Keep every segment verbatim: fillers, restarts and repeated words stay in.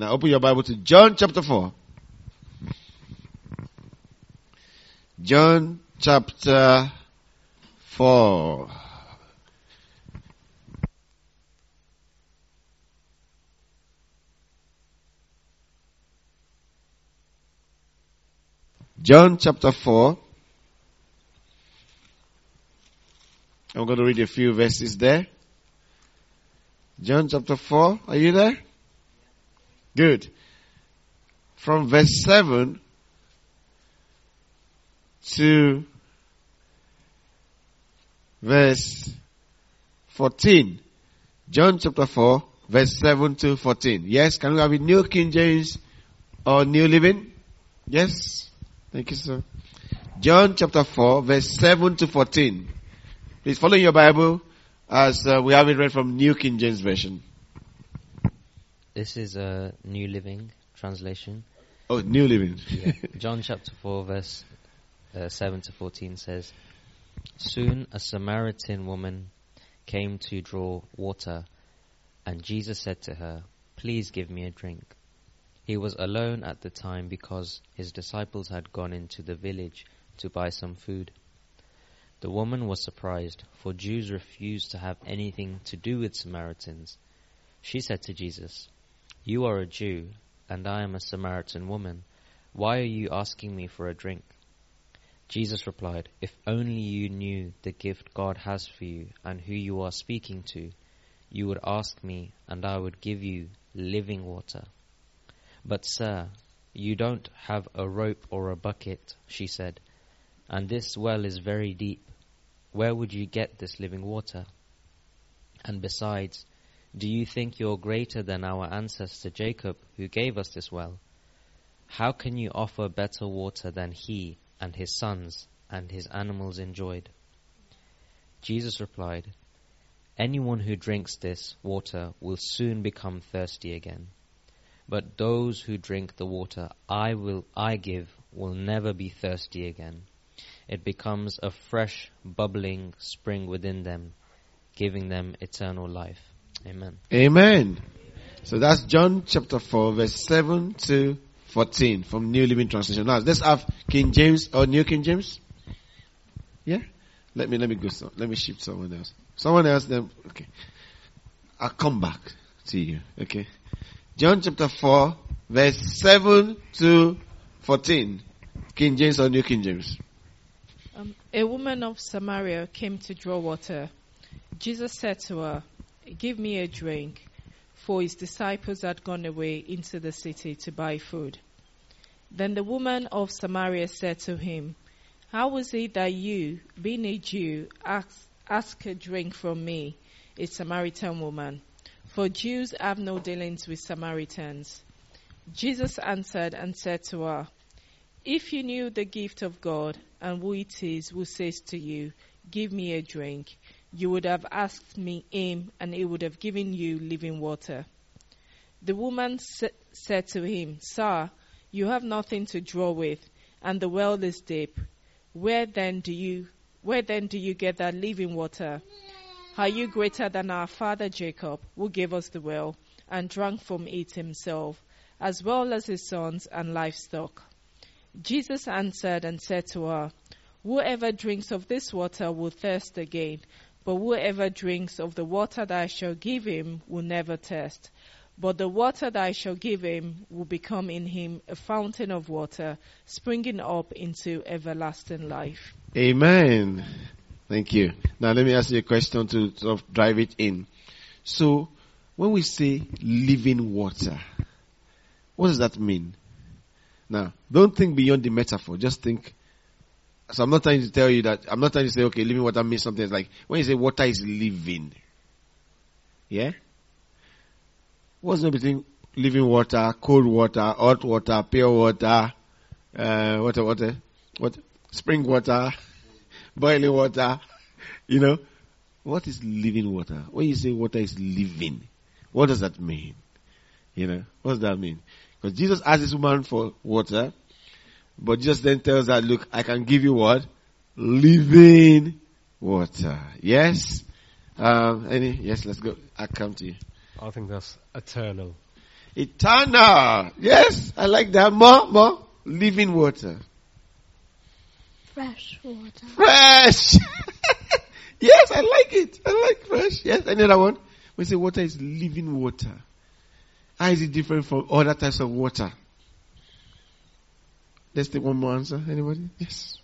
Now open your Bible to John chapter four. John chapter four. John chapter four. I'm going to read a few verses there. John chapter four. Are you there? Good. From verse seven to verse fourteen. John chapter four, verse seven to fourteen. Yes, can we have it New King James or New Living? Yes. Thank you, sir. John chapter four, verse seven to fourteen. Please follow your Bible as uh, we have it read from New King James Version. This is a New Living translation. Oh, New Living. Yeah. John chapter four, verse uh, seven to fourteen says, Soon a Samaritan woman came to draw water, and Jesus said to her, Please give me a drink. He was alone at the time because his disciples had gone into the village to buy some food. The woman was surprised, for Jews refused to have anything to do with Samaritans. She said to Jesus, You are a Jew, and I am a Samaritan woman. Why are you asking me for a drink? Jesus replied, If only you knew the gift God has for you and who you are speaking to, you would ask me, and I would give you living water. But sir, you don't have a rope or a bucket, she said, and this well is very deep. Where would you get this living water? And besides, do you think you're greater than our ancestor Jacob, who gave us this well? How can you offer better water than he and his sons and his animals enjoyed? Jesus replied, Anyone who drinks this water will soon become thirsty again. But those who drink the water I will I give will never be thirsty again. It becomes a fresh, bubbling spring within them, giving them eternal life. Amen. Amen. So that's John chapter four, verse seven to fourteen from New Living Translation. Now let's have King James or New King James. Yeah. Let me let me go. So, let me shift someone else. Someone else. Then okay. I'll come back to you. Okay. John chapter four, verse seven to fourteen. King James or New King James? Um, a woman of Samaria came to draw water. Jesus said to her, Give me a drink, for his disciples had gone away into the city to buy food. Then the woman of Samaria said to him, How is it that you, being a Jew, ask, ask a drink from me, a Samaritan woman? For Jews have no dealings with Samaritans. Jesus answered and said to her, If you knew the gift of God and who it is who says to you, Give me a drink, you would have asked me him, and he would have given you living water. The woman sa- said to him, Sir, you have nothing to draw with, and the well is deep. Where then do you, where then do you get that living water? Are you greater than our father Jacob, who gave us the well, and drank from it himself, as well as his sons and livestock? Jesus answered and said to her, Whoever drinks of this water will thirst again, but whoever drinks of the water that I shall give him will never thirst. But the water that I shall give him will become in him a fountain of water, springing up into everlasting life. Amen. Thank you. Now let me ask you a question to sort of drive it in. So, when we say living water, what does that mean? Now, don't think beyond the metaphor. Just think. So I'm not trying to tell you that, I'm not trying to say, okay, living water means something like, when you say water is living. Yeah? What's the difference between living water, cold water, hot water, pure water, uh, water, water, what, spring water, boiling water, you know? What is living water? When you say water is living, what does that mean? You know, what does that mean? Because Jesus asked this woman for water, but Jesus then tells her, look, I can give you what? Living water. Yes? Um, any? Yes, let's go. I'll come to you. I think that's eternal. Eternal. Yes, I like that. More, more. Living water. Fresh water. Fresh. Yes, I like it. I like fresh. Yes, another one. We say water is living water. How is it different from other types of water? Let's take one more answer. Anybody? Yes.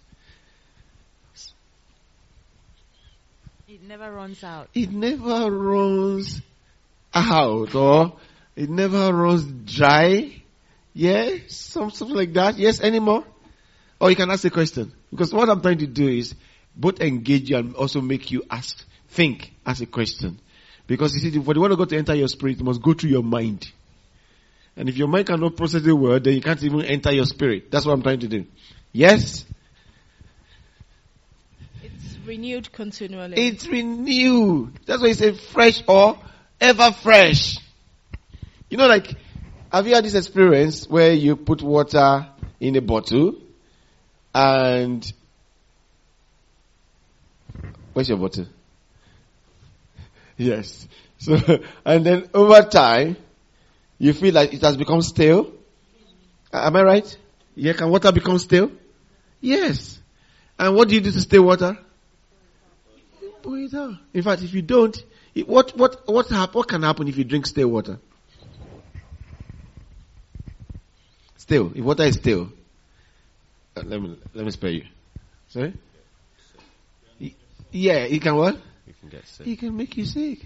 It never runs out. It never runs out, or it never runs dry. Yeah, some, something like that. Yes, anymore? Or you can ask a question. Because what I'm trying to do is both engage you and also make you ask, think, ask a question. Because you see, for the word of God to enter your spirit, it must go through your mind. And if your mind cannot process the word, then you can't even enter your spirit. That's what I'm trying to do. Yes? It's renewed continually. It's renewed. That's why you say fresh or ever fresh. You know, like, have you had this experience where you put water in a bottle and where's your bottle? Yes. So, and then over time, you feel like it has become stale. Am I right? Yeah, can water become stale? Yes. And what do you do to stale water? You pour it out. In fact, if you don't, it, what what what hap- what can happen if you drink stale water? Stale. If water is stale, uh, let me let me spare you. Sorry. Y- Yeah, it can what? You can get sick. It can make you sick.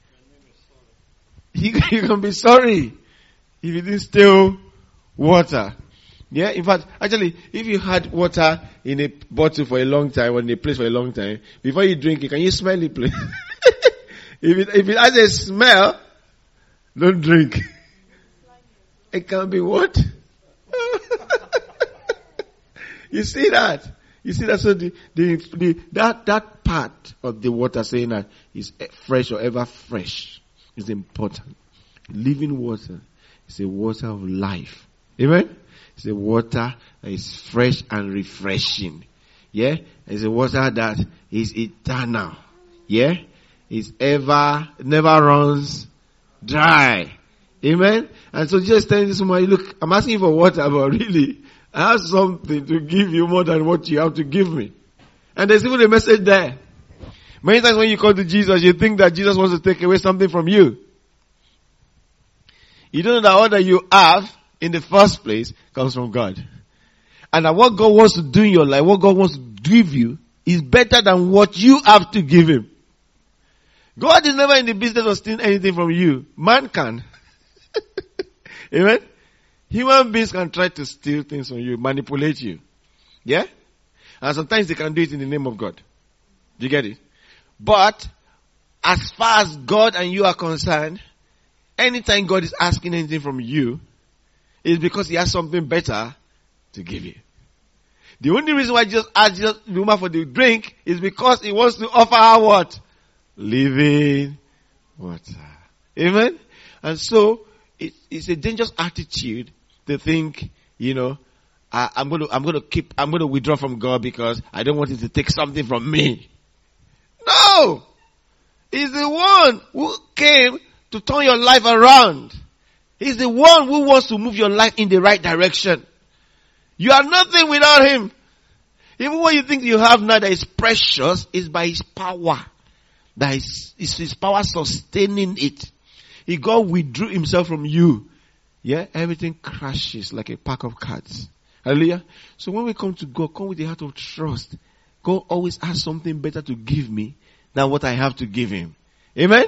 You, you can be sorry if you didn't steal water. Yeah, in fact, actually, if you had water in a bottle for a long time or in a place for a long time, before you drink it, can you smell it, please? if it if it has a smell, don't drink. It can be what? You see that? You see that? So the, the the that that part of the water saying that is fresh or ever fresh is important. Living water is a water of life. Amen? It's a water that is fresh and refreshing. Yeah? It's a water that is eternal. Yeah? It's ever, never runs dry. Amen? And so just telling this woman, look, I'm asking you for water, but really, I have something to give you more than what you have to give me. And there's even a message there. Many times when you come to Jesus, you think that Jesus wants to take away something from you. You don't know that all that you have in the first place comes from God. And that what God wants to do in your life, what God wants to give you, is better than what you have to give Him. God is never in the business of stealing anything from you. Man can. Amen? Human beings can try to steal things from you, manipulate you. Yeah? And sometimes they can do it in the name of God. Do you get it? But, as far as God and you are concerned, anytime God is asking anything from you, it's because He has something better to give you. The only reason why Jesus asked Jesus, the woman for the drink is because He wants to offer her what? Living water. Amen? And so, it, it's a dangerous attitude to think, you know, I, I'm going to, I'm going to keep, I'm going to withdraw from God because I don't want Him to take something from me. No! He's the one who came to turn your life around. He's the one who wants to move your life in the right direction. You are nothing without Him. Even what you think you have now that is precious is by His power. That is, is His power sustaining it. If God withdrew Himself from you, yeah, everything crashes like a pack of cards. Hallelujah. So when we come to God, come with the heart of trust. God always has something better to give me than what I have to give Him. Amen?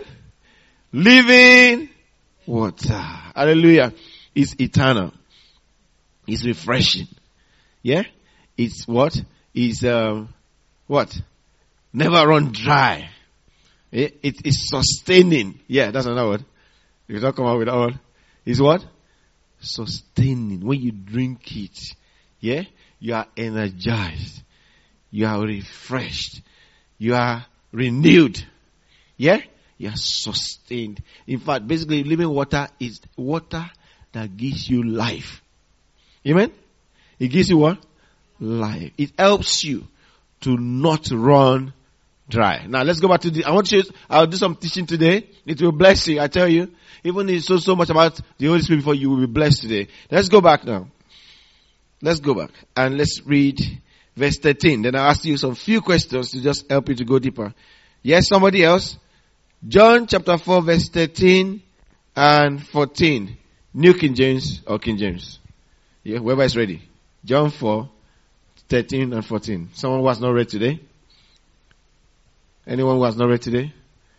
Living water. Hallelujah. It's eternal. It's refreshing. Yeah? It's what? It's, um, what? Never run dry. It, it is sustaining. Yeah, that's another word. If you don't come out with that word. It's what? Sustaining. When you drink it, yeah, you are energized. You are refreshed. You are renewed. Yeah? You are sustained. In fact, basically, living water is water that gives you life. Amen? It gives you what? Life. It helps you to not run dry. Now let's go back to the, I want you, I'll do some teaching today. It will bless you, I tell you. Even if it's so, so much about the Holy Spirit before, you will be blessed today. Let's go back now. Let's go back and let's read verse thirteen. Then I'll ask you some few questions to just help you to go deeper. Yes, somebody else? John chapter four verse thirteen and fourteen. New King James or King James? Yeah, whoever is ready. John four, thirteen and fourteen. Someone who has not read today? Anyone who has not read today?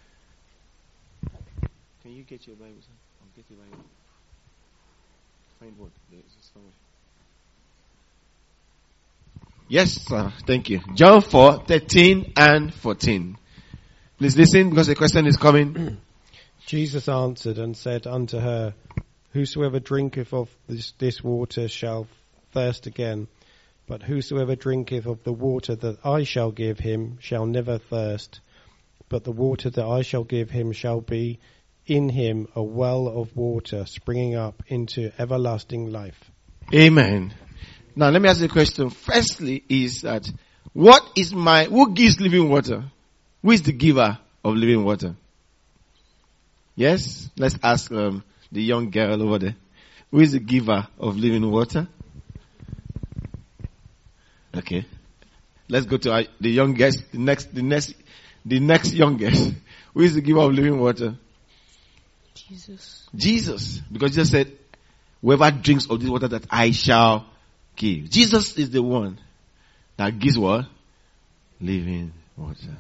Can you get your Bible, sir? I'll get your Bible. Find what? Yes, sir. Thank you. John four, thirteen and fourteen. Please listen because the question is coming. Jesus answered and said unto her, Whosoever drinketh of this, this water shall thirst again, but whosoever drinketh of the water that I shall give him shall never thirst, but the water that I shall give him shall be in him a well of water springing up into everlasting life. Amen. Now let me ask you a question. Firstly is that, what is my, who gives living water? Who is the giver of living water? Yes? Let's ask um, the young girl over there. Who is the giver of living water? Okay. Let's go to our, the youngest, the next, the next, the next youngest. Who is the giver of living water? Jesus. Jesus. Because Jesus said, whoever drinks of this water that I shall give. Jesus is the one that gives what? Living water.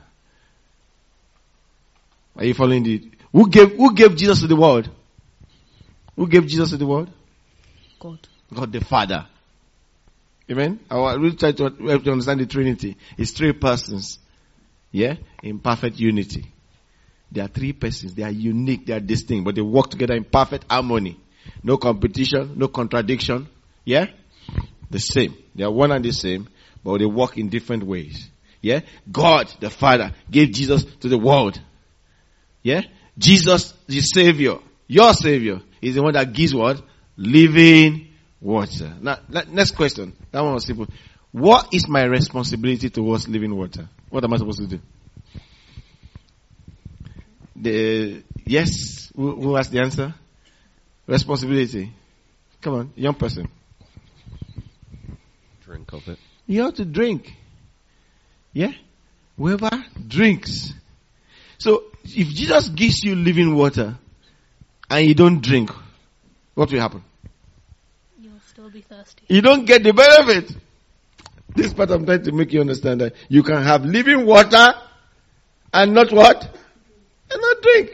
Are you following the, who gave, who gave Jesus to the world? Who gave Jesus to the world? God. God the Father. Amen? I will really try to help you understand the Trinity. It's three persons. Yeah? In perfect unity. There are three persons. They are unique. They are distinct. But they work together in perfect harmony. No competition. No contradiction. Yeah? The same. They are one and the same. But they work in different ways. Yeah? God the Father gave Jesus to the world. Yeah? Jesus, the Savior. Your Savior is the one that gives what? Living water. Now, next question. That one was simple. What is my responsibility towards living water? What am I supposed to do? The, yes? Who, who has the answer? Responsibility. Come on, young person. Drink of it. You have to drink. Yeah? Whoever drinks. So, if Jesus gives you living water and you don't drink, what will happen? You'll still be thirsty. You don't get the benefit. This part I'm trying to make you understand that you can have living water and not what? And not drink.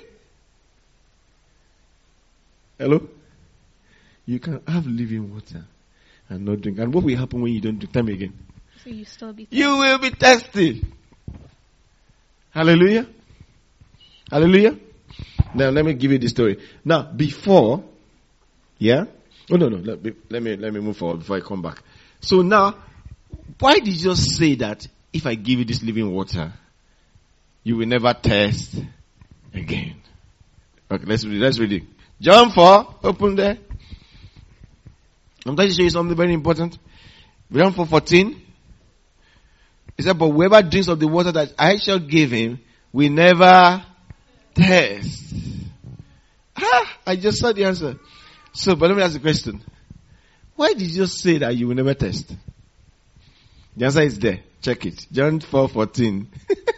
Hello? You can have living water and not drink. And what will happen when you don't drink? Tell me again. So you still be thirsty. You will be thirsty. Hallelujah. Hallelujah. Now let me give you the story. Now before, yeah? Oh no, no, let me, let me, let me move forward before I come back. So now, why did you just say that if I give you this living water, you will never thirst again? Okay, let's read, let's read it. John four, open there. I'm trying to show you something very important. John four fourteen. He said, but whoever drinks of the water that I shall give him will never thirst. Ah, I just saw the answer. So, but let me ask the question. Why did you just say that you will never thirst? The answer is there. Check it. John four fourteen.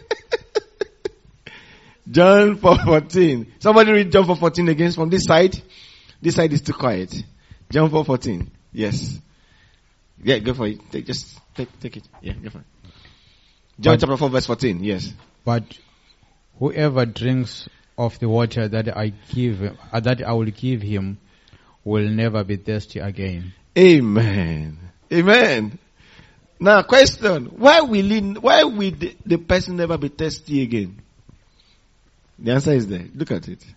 John four fourteen. Somebody read John four fourteen again from this side. This side is too quiet. John four fourteen. Yes. Yeah, go for it. Take, just take, take it. Yeah, go for it. John but, chapter four verse fourteen. Yes. But whoever drinks of the water that I give, uh, that I will give him, will never be thirsty again. Amen. Amen. Now, question: Why will he, why will the, the person never be thirsty again? The answer is there. Look at it.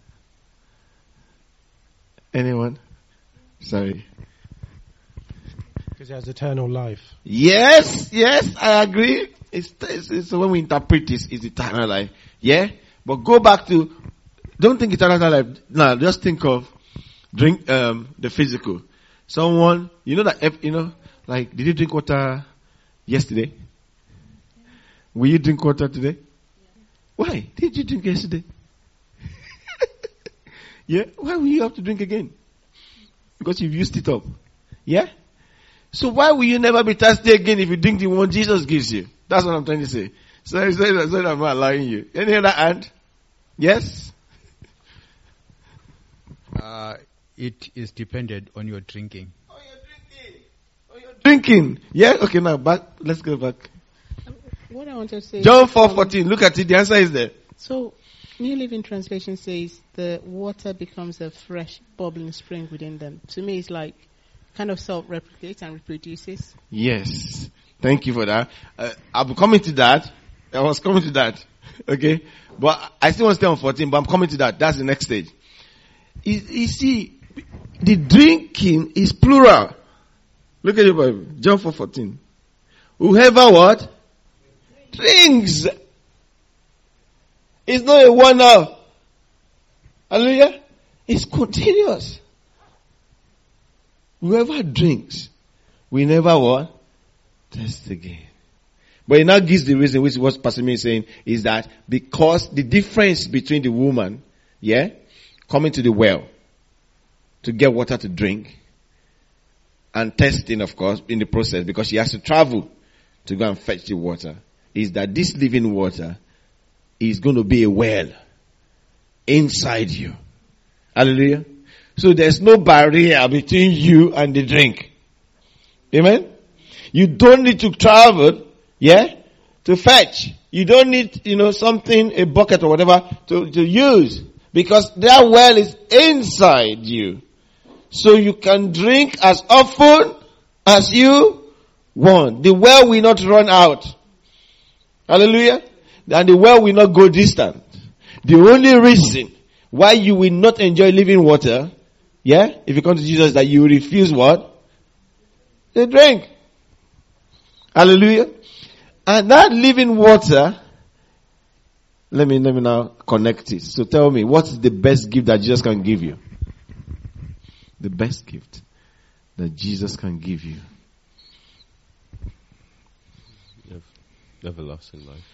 Anyone? Sorry. Because he has eternal life. Yes, yes, I agree. It's, it's, it's when we interpret this, it's eternal life. Yeah? But go back to, don't think eternal life. No, just think of drink, um, the physical. Someone, you know that, you know, like, did you drink water yesterday? Will you drink water today? Why? Did you drink yesterday? Yeah? Why will you have to drink again? Because you've used it up. Yeah? So why will you never be thirsty again if you drink the one Jesus gives you? That's what I'm trying to say. Sorry, sorry, sorry, I'm not allowing you. Any other hand? Yes? Uh, it is dependent on your drinking. Oh, you're drinking. Oh, you're drinking. Yeah? Okay, now back. Let's go back. What I want to say. John four fourteen. Look at it. The answer is there. So, New Living Translation says the water becomes a fresh, bubbling spring within them. To me, it's like kind of self-replicates and reproduces. Yes. Thank you for that. Uh, I'm coming to that. I was coming to that. Okay? But I still want to stay on fourteen, but I'm coming to that. That's the next stage. You, you see, the drinking is plural. Look at your Bible. John four fourteen. Whoever what? Drinks. It's not a one hour. Hallelujah. It's continuous. Whoever drinks will never what? Test again. But it now gives the reason, which is what Pastor Me is saying, is that because the difference between the woman, yeah, coming to the well to get water to drink and testing, of course, in the process, because she has to travel to go and fetch the water, is that this living water is going to be a well inside you. Hallelujah. So there's no barrier between you and the drink. Amen. You don't need to travel, yeah, to fetch. You don't need, you know, something, a bucket or whatever to, to use, because that well is inside you. So you can drink as often as you want. The well will not run out. Hallelujah. And the well will not go distant. The only reason why you will not enjoy living water, yeah, if you come to Jesus, that you refuse what? The drink. Hallelujah. And that living water, let me, let me now connect it. So tell me, what is the best gift that Jesus can give you? The best gift that Jesus can give you. Everlasting life.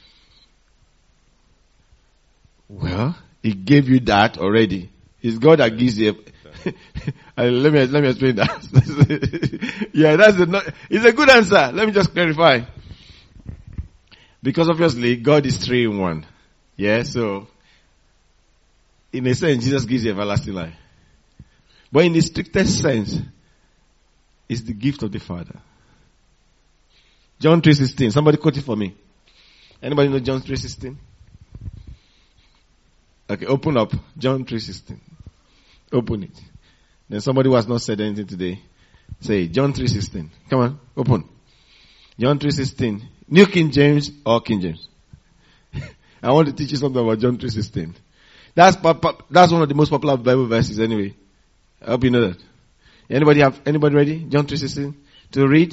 Well, He gave you that already. It's God that gives you. A, let me let me explain that. Yeah, that's a, it's a good answer. Let me just clarify. Because obviously God is three in one. Yeah, so in a sense Jesus gives you everlasting life. But in the strictest sense, it's the gift of the Father. John three sixteen. Somebody quote it for me. Anybody know John three sixteen? Okay, open up. John three sixteen. Open it. Then somebody who has not said anything today, say John three sixteen. Come on, open. John three sixteen. New King James or King James? I want to teach you something about John three sixteen. That's that's one of the most popular Bible verses anyway. I hope you know that. Anybody have anybody ready? John three sixteen to read?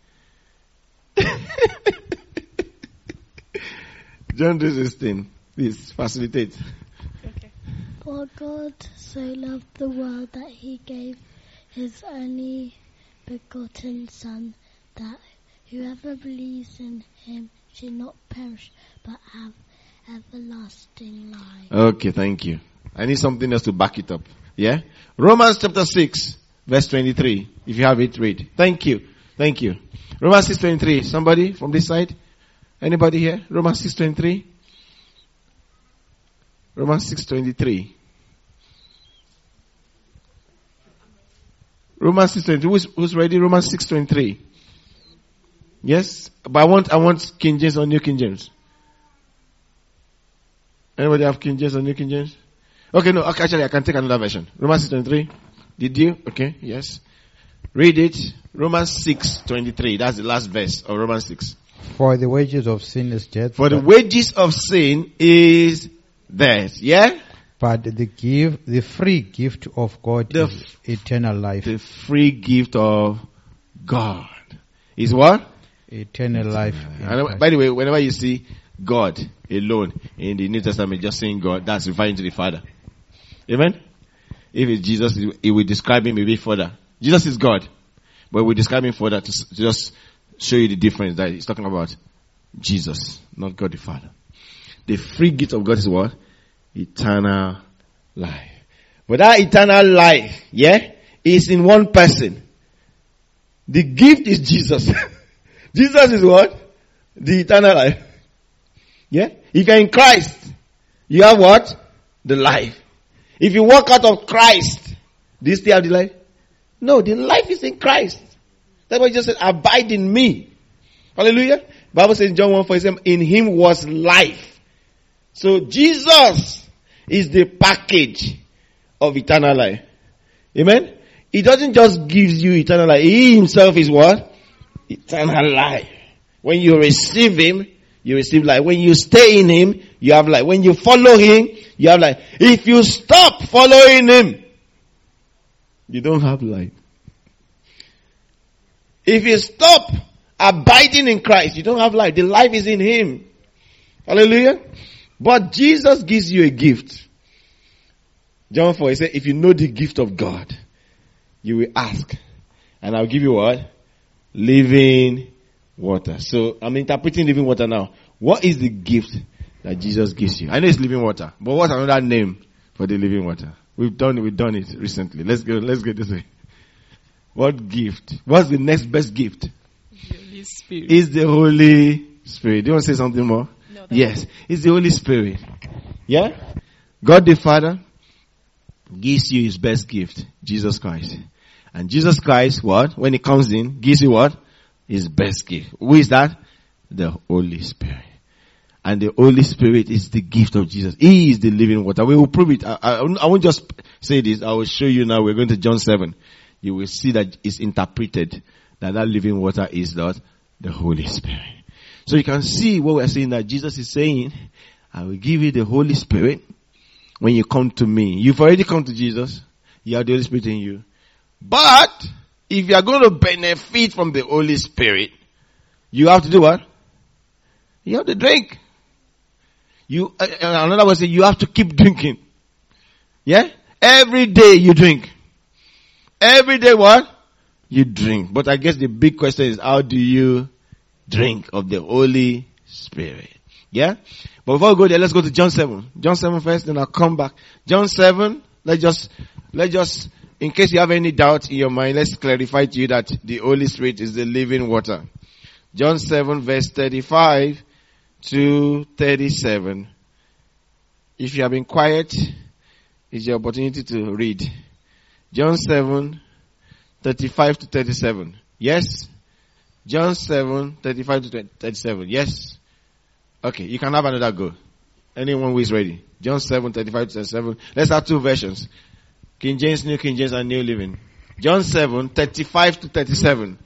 John three sixteen. Please facilitate. Okay. For God so loved the world that He gave His only begotten Son, that whoever believes in Him should not perish but have everlasting life. Okay, thank you. I need something else to back it up. Yeah? Romans chapter six, verse twenty-three. If you have it, read. Thank you. Thank you. Romans six twenty-three. Somebody from this side? Anybody here? Romans six twenty-three. Romans six twenty-three. Romans six twenty-three. Who's, who's ready? Romans six twenty-three. Yes? But I want, I want King James or New King James. Anybody have King James or New King James? Okay, no, okay, actually I can take another version. Romans six twenty-three. Did you? Okay, yes. Read it. Romans six twenty-three. That's the last verse of Romans six. For the wages of sin is death. For the wages of sin is death. Yeah? But the give, the free gift of God The is eternal life. The free gift of God is what? Eternal life. in And Christ. by the way, whenever you see God alone in the New Testament, just saying God, that's referring to the Father. Amen? If it's Jesus, it will describe him a bit further. Jesus is God, but we describe him further to, to just show you the difference that he's talking about Jesus, not God the Father. The free gift of God is what? Eternal life. But that eternal life, yeah, is in one person. The gift is Jesus. Jesus is what? The eternal life. Yeah? If you're in Christ, you have what? The life. If you walk out of Christ, do you still have the life? No, the life is in Christ. That's why Jesus said, abide in me. Hallelujah. Bible says in John one four, in him was life. So Jesus is the package of eternal life. Amen? He doesn't just give you eternal life. He himself is what? Eternal life. When you receive him, you receive life. When you stay in him, you have life. When you follow him, you have life. If you stop following him, you don't have life. If you stop abiding in Christ, you don't have life. The life is in him. Hallelujah. But Jesus gives you a gift. John four, he said, if you know the gift of God, you will ask. And I'll give you what? Living water. So I'm interpreting living water now. What is the gift that Jesus gives you? I know it's living water, but what's another name for the living water? We've done it, we've done it recently. Let's go, let's go this way. What gift? What's the next best gift? The Holy Spirit. Is the Holy Spirit. Do you want to say something more? No, yes. It's the Holy Spirit. Yeah? God the Father gives you his best gift, Jesus Christ. And Jesus Christ, what? When he comes in, gives you what? His best gift. Who is that? The Holy Spirit. And the Holy Spirit is the gift of Jesus. He is the living water. We will prove it. I, I, I won't just say this. I will show you now. We're going to John seven. You will see that it's interpreted that that living water is not the Holy Spirit. So you can see what we're saying, that Jesus is saying, I will give you the Holy Spirit when you come to me. You've already come to Jesus. You have the Holy Spirit in you. But if you are going to benefit from the Holy Spirit, you have to do what? You have to drink. You, uh, another way to say, you have to keep drinking. Yeah? Every day you drink. Every day what? You drink. But I guess the big question is, how do you drink of the Holy Spirit? Yeah? But before we go there, let's go to John seven. John seven first, then I'll come back. John seven, let's just, let's just, in case you have any doubt in your mind, let's clarify to you that the Holy Spirit is the living water. John seven verse thirty-five to thirty-seven. If you have been quiet, it's your opportunity to read. John seven, thirty-five to thirty-seven. Yes? John seven, thirty-five to thirty-seven. Yes? Okay, you can have another go. Anyone who is ready. John seven, thirty-five to thirty-seven. Let's have two versions. King James, New King James, and New Living. John seven, thirty-five to thirty-seven.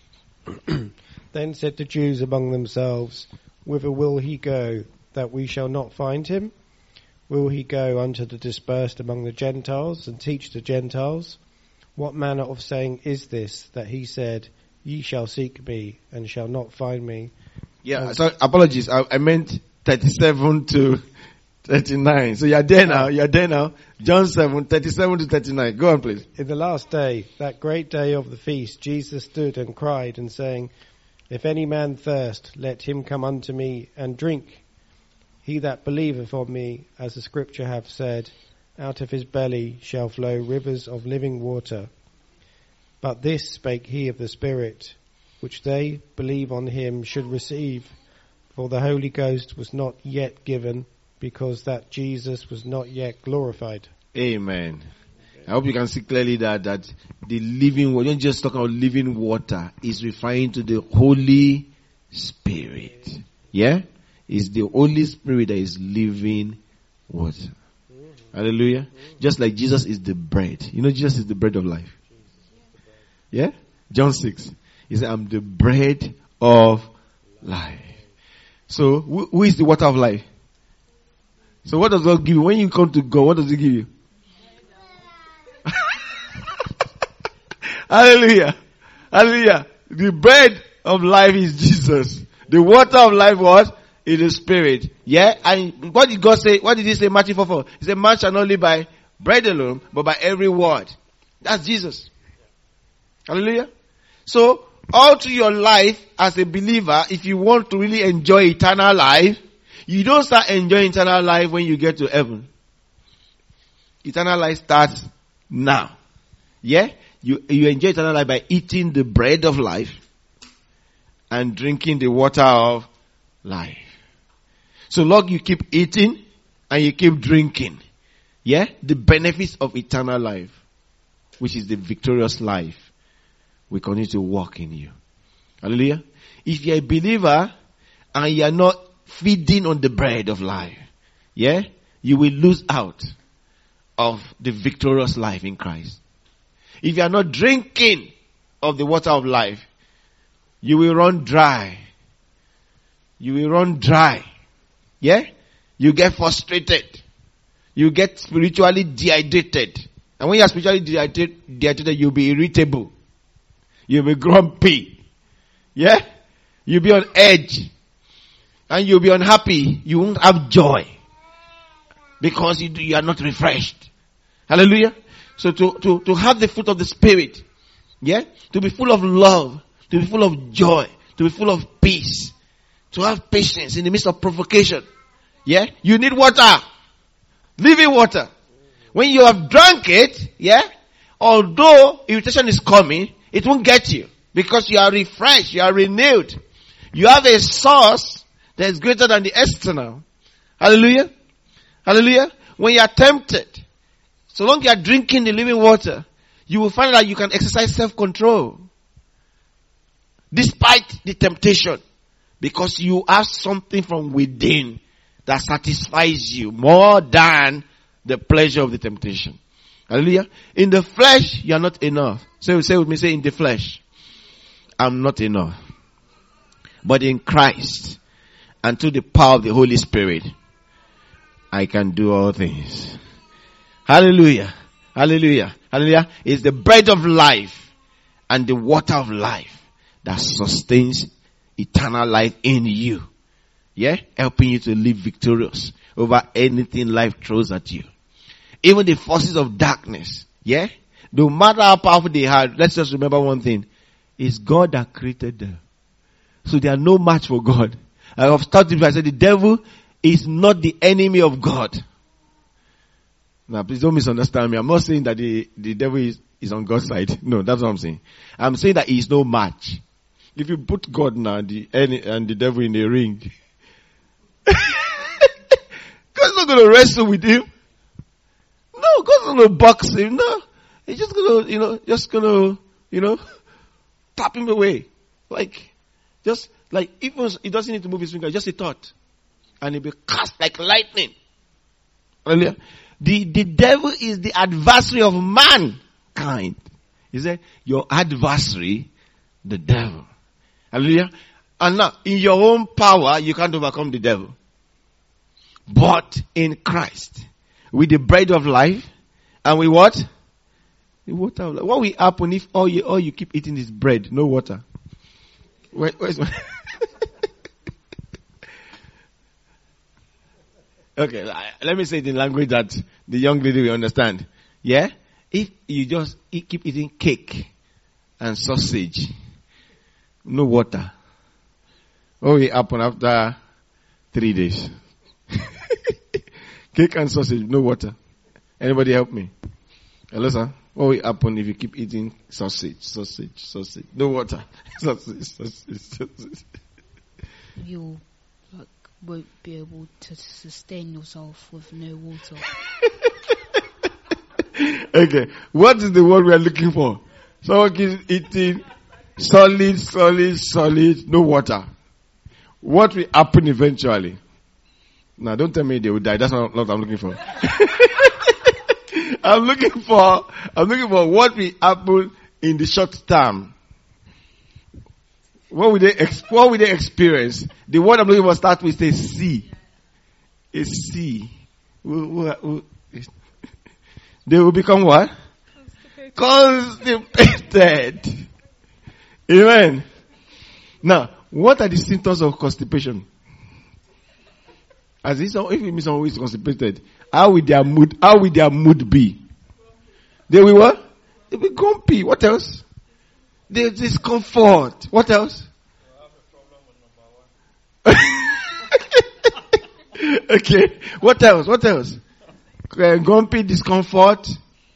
Then said the Jews among themselves, whither will he go, that we shall not find him? Will he go unto the dispersed among the Gentiles, and teach the Gentiles? What manner of saying is this, that he said, ye shall seek me, and shall not find me? Yeah, so apologies, I, I meant thirty-seven to thirty-nine. So you're there now, you're there now. John seven, thirty-seven to thirty-nine. Go on, please. In the last day, that great day of the feast, Jesus stood and cried, and saying, if any man thirst, let him come unto me and drink. He that believeth on me, as the scripture hath said, out of his belly shall flow rivers of living water. But this spake he of the Spirit, which they believe on him should receive. For the Holy Ghost was not yet given, because that Jesus was not yet glorified. Amen. I hope you can see clearly that, that the living water, don't just talk about living water, is referring to the Holy Spirit. Yeah? It's the Holy Spirit that is living water. Hallelujah. Just like Jesus is the bread. You know, Jesus is the bread of life. Yeah? John six. He said, I'm the bread of life. So, who, who is the water of life? So what does God give you? When you come to God, what does He give you? Hallelujah. Hallelujah. The bread of life is Jesus. The water of life what? Is the Spirit. Yeah? And what did God say? What did He say? Matthew four four. He said, man shall not live by bread alone, but by every word. That's Jesus. Hallelujah. So, all through your life as a believer, if you want to really enjoy eternal life, You don't start enjoying eternal life when you get to heaven. Eternal life starts now. Yeah? You, you enjoy eternal life by eating the bread of life and drinking the water of life. So long you keep eating and you keep drinking. Yeah? The benefits of eternal life, which is the victorious life, will continue to walk in you. Hallelujah. If you're a believer and you're not feeding on the bread of life, yeah, you will lose out of the victorious life in Christ. If you are not drinking of the water of life, you will run dry. You will run dry. Yeah? You get frustrated. You get spiritually dehydrated. And when you are spiritually dehydrated, dehydrated, you'll be irritable. You'll be grumpy. Yeah? You'll be on edge. And you'll be unhappy. You won't have joy. Because you, you are not refreshed. Hallelujah. So to, to, to have the fruit of the Spirit. Yeah? To be full of love. To be full of joy. To be full of peace. To have patience in the midst of provocation. Yeah? You need water. Living water. When you have drunk it, yeah? Although irritation is coming, it won't get you. Because you are refreshed. You are renewed. You have a source that is greater than the external. Hallelujah. Hallelujah. When you are tempted, so long you are drinking the living water, you will find that you can exercise self-control. Despite the temptation. Because you have something from within that satisfies you more than the pleasure of the temptation. Hallelujah. In the flesh, you are not enough. So say with me, say in the flesh, I'm not enough. But in Christ, and through the power of the Holy Spirit, I can do all things. Hallelujah. Hallelujah. Hallelujah. It's the bread of life and the water of life that sustains eternal life in you. Yeah? Helping you to live victorious over anything life throws at you. Even the forces of darkness. Yeah? No matter how powerful they are, let's just remember one thing. It's God that created them. So they are no match for God. I have started to I said the devil is not the enemy of God. Now please don't misunderstand me. I'm not saying that the, the devil is, is on God's side. No, that's what I'm saying. I'm saying that he is no match. If you put God now the, and the devil in a ring, God's not going to wrestle with him. No, God's not going to box him. No, he's just going to, you know, just going to, you know, tap him away. Like, just like, even he doesn't need to move his finger, just a thought. And he'll be cast like lightning. Hallelujah. The, the devil is the adversary of mankind. He said, your adversary, the devil. Hallelujah. And now, in your own power, you can't overcome the devil. But in Christ, with the bread of life, and with what? The water of life. What will happen if all you, all you keep eating is bread, no water? Where, where's my... Okay, let me say it in language that the young lady will understand. Yeah? If you just eat, keep eating cake and sausage, no water, what will happen after three days? Cake and sausage, no water. Anybody help me? Hello, sir? What will happen if you keep eating sausage, sausage, sausage, no water? sausage, sausage, sausage. You like, won't be able to sustain yourself with no water. Okay, what is the word we are looking for? Someone keeps eating solid, solid, solid, no water. What will happen eventually? Now, don't tell me they will die. That's not what I'm looking for. I'm looking for, I'm looking for what will happen in the short term. What will they, ex- what will they experience? The word I'm looking for start with a C. A C. They will become what? Constipated. Constipated. Amen. Now, what are the symptoms of constipation? As if if you meet someone who is constipated, how will their mood, how will their mood be? They will what? They will be grumpy. What else? They discomfort. What else? Okay. What else? What else? Uh, grumpy, discomfort.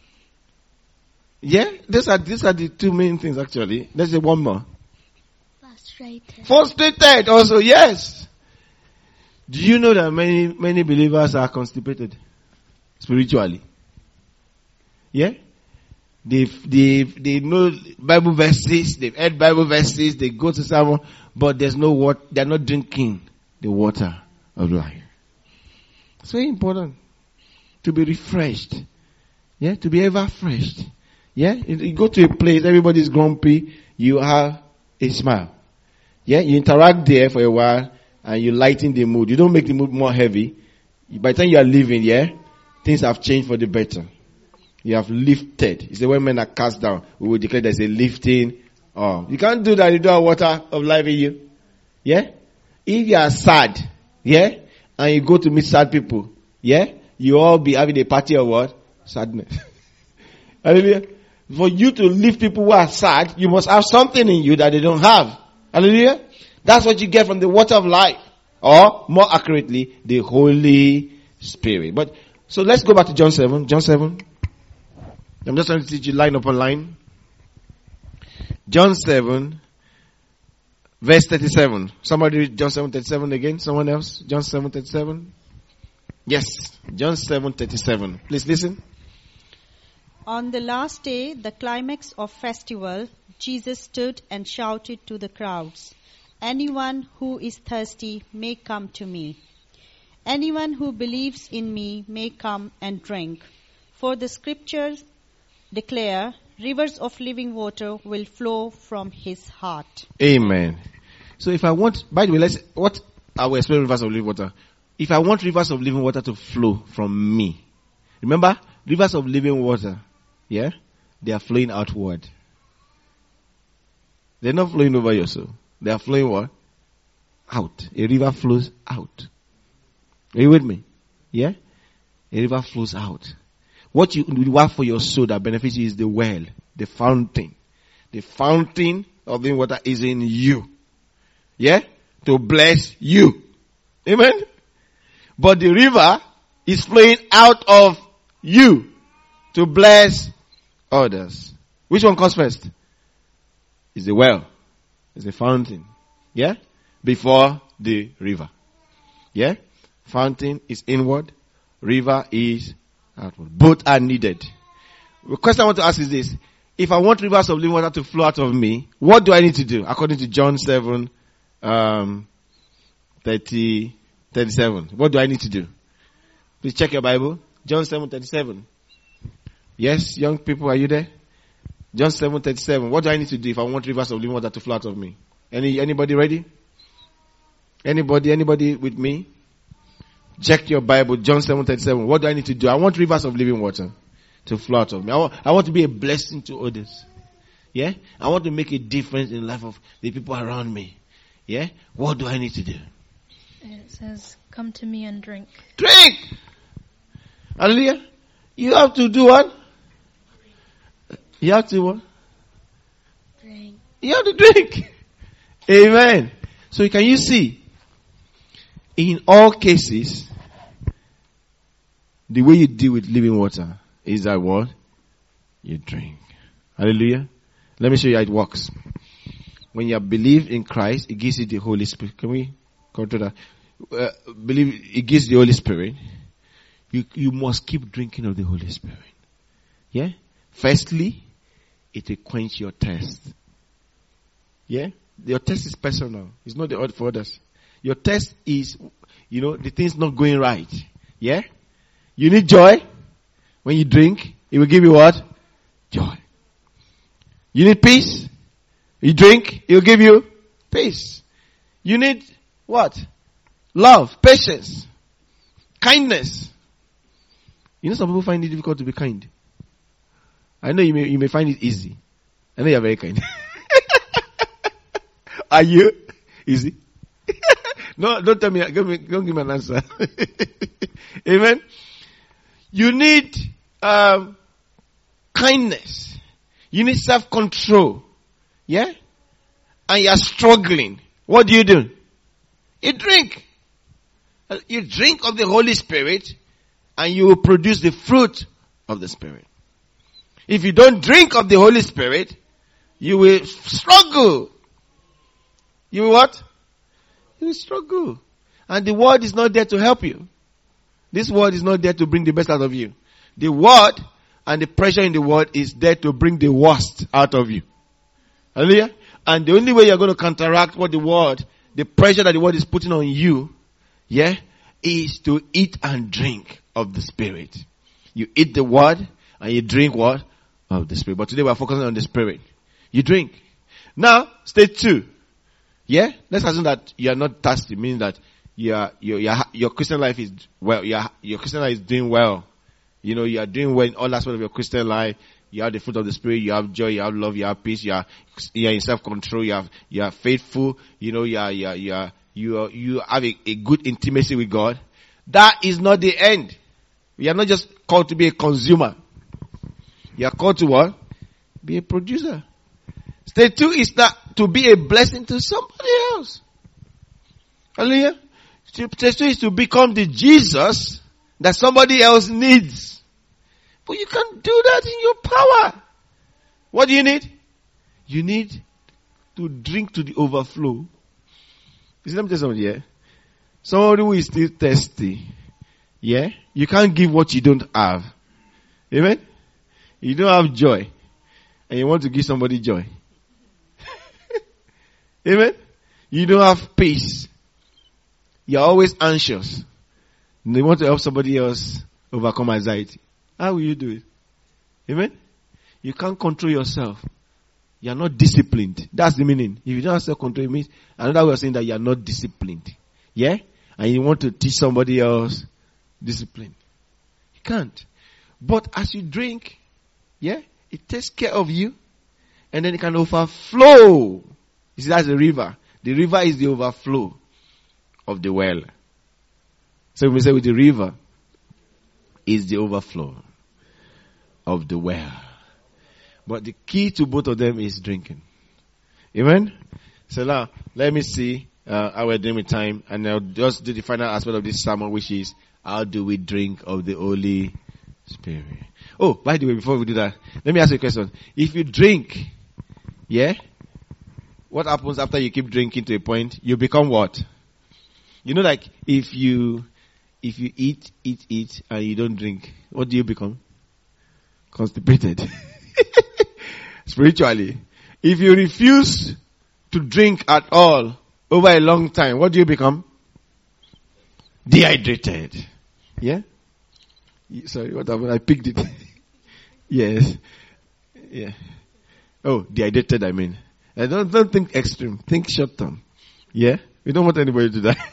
Yeah, these are these are the two main things actually. There's a one more. Frustrated. Frustrated also, yes. Do you know that many many believers are constipated spiritually? Yeah? They've, they've, they know Bible verses, they've heard Bible verses, they go to sermon, but there's no water, they're not drinking the water of life. It's very important to be refreshed. Yeah? To be ever fresh. Yeah? You go to a place, everybody's grumpy, you have a smile. Yeah? You interact there for a while, and you lighten the mood. You don't make the mood more heavy. By the time you are leaving, yeah, things have changed for the better. You have lifted. You say when men are cast down, we will declare there's a lifting. Oh, you can't do that. You don't have water of life in you. Yeah? If you are sad, yeah, and you go to meet sad people, yeah, you all be having a party of what? Sadness. Hallelujah. For you to lift people who are sad, you must have something in you that they don't have. Hallelujah. That's what you get from the water of life. Or, more accurately, the Holy Spirit. But, so let's go back to John seven. John seven. I'm just trying to teach you line upon line. John seven, verse thirty-seven. Somebody read John seven thirty-seven again. Someone else? John seven thirty-seven. Yes. John seven thirty-seven. Please listen. On the last day, the climax of festival, Jesus stood and shouted to the crowds, "Anyone who is thirsty may come to me. Anyone who believes in me may come and drink. For the scriptures declare, rivers of living water will flow from his heart." Amen. So if I want, by the way, let's, what are we explaining rivers of living water? If I want rivers of living water to flow from me, remember, rivers of living water, yeah, they are flowing outward. They're not flowing over your soul. They are flowing what? Out. A river flows out. Are you with me? Yeah? A river flows out. What you want for your soul that benefits you is the well, the fountain. The fountain of living water is in you. Yeah? To bless you. Amen? But the river is flowing out of you to bless others. Which one comes first? It's the well. It's the fountain. Yeah? Before the river. Yeah? Fountain is inward. River is outward. Both are needed. The question I want to ask is this. If I want rivers of living water to flow out of me, what do I need to do? According to John seven, um, thirty, thirty-seven. What do I need to do? Please check your Bible. John seven, thirty-seven. Yes, young people, are you there? John seven, thirty-seven. What do I need to do if I want rivers of living water to flow out of me? Any, anybody ready? Anybody, anybody with me? Check your Bible, John seven, thirty-seven. What do I need to do? I want rivers of living water to flow out of me. I want, I want to be a blessing to others. Yeah? I want to make a difference in the life of the people around me. Yeah? What do I need to do? It says, "Come to me and drink." Drink! Hallelujah. You have to do what? You have to what? Drink. You have to drink. Amen. So can you see? In all cases, the way you deal with living water is that what? You drink. Hallelujah. Let me show you how it works. When you believe in Christ, it gives you the Holy Spirit. Can we go to that? Uh, believe it gives the Holy Spirit. You you must keep drinking of the Holy Spirit. Yeah? Firstly, it will quench your thirst. Yeah? Your thirst is personal. It's not the odd for others. Your test is, you know, the thing's not going right. Yeah? You need joy. When you drink, it will give you what? Joy. You need peace. You drink, it will give you peace. You need what? Love, patience, kindness. You know, some people find it difficult to be kind. I know you may, you may find it easy. I know you're very kind. Are you? Easy? No, don't tell me, give me, don't give me an answer. Amen. You need, um, kindness. You need self-control. Yeah? And you're struggling. What do you do? You drink. You drink of the Holy Spirit and you will produce the fruit of the Spirit. If you don't drink of the Holy Spirit, you will struggle. You will what? You will struggle. And the word is not there to help you. This word is not there to bring the best out of you. The word and the pressure in the word is there to bring the worst out of you. Hallelujah. And the only way you're going to counteract what the word, the pressure that the word is putting on you, yeah, is to eat and drink of the Spirit. You eat the word and you drink what? Of the Spirit. But today we're focusing on the Spirit. You drink. Now, stage two. Yeah? Let's assume that you are not thirsty, meaning that you are, your, your, your Christian life is well, your, your Christian life is doing well. You know, you are doing well in all aspects of your Christian life. You have the fruit of the Spirit, you have joy, you have love, you have peace, you are, you are in self-control, you have, you are faithful, you know, you are, you are, you are, you, are, you have a, a good intimacy with God. That is not the end. You are not just called to be a consumer. You are called to what? Be a producer. Stage two is that to be a blessing to somebody else. Hallelujah. Stage two is to become the Jesus that somebody else needs. But you can't do that in your power. What do you need? You need to drink to the overflow. You see, let me tell you something, yeah? Somebody who is still thirsty, yeah? You can't give what you don't have. Amen? You don't have joy, and you want to give somebody joy. Amen? You don't have peace. You're always anxious. And you want to help somebody else overcome anxiety. How will you do it? Amen? You can't control yourself. You are not disciplined. That's the meaning. If you don't have self-control, it means another way of saying that you are not disciplined. Yeah? And you want to teach somebody else discipline. You can't. But as you drink, yeah, it takes care of you, and then it can overflow. You see, that's the river. The river is the overflow of the well. So we say with the river is the overflow of the well. But the key to both of them is drinking. Amen? So now, let me see uh, how we're doing with time, and I'll just do the final aspect of this sermon, which is how do we drink of the Holy Spirit. Oh, by the way, before we do that, let me ask you a question. If you drink, yeah, what happens after you keep drinking to a point? You become what? You know, like if you if you eat, eat, eat, and you don't drink, what do you become? Constipated. Spiritually. If you refuse to drink at all over a long time, what do you become? Dehydrated. Yeah? Sorry, what happened? I picked it. Yes. Yeah. Oh, dehydrated, I mean. I don't, don't think extreme. Think short term. Yeah? We don't want anybody to die.